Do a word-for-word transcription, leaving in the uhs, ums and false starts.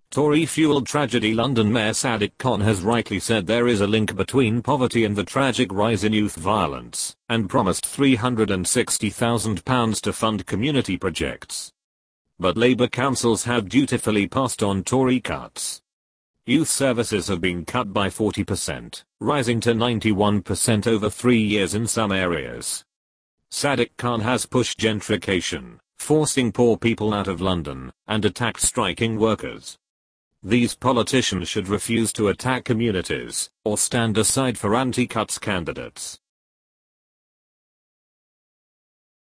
Tory-fueled tragedy. London Mayor Sadiq Khan has rightly said there is a link between poverty and the tragic rise in youth violence, and promised three hundred sixty thousand pounds to fund community projects. But Labour councils have dutifully passed on Tory cuts. Youth services have been cut by forty percent, rising to ninety-one percent over three years in some areas. Sadiq Khan has pushed gentrification, forcing poor people out of London, and attacked striking workers. These politicians should refuse to attack communities, or stand aside for anti-cuts candidates.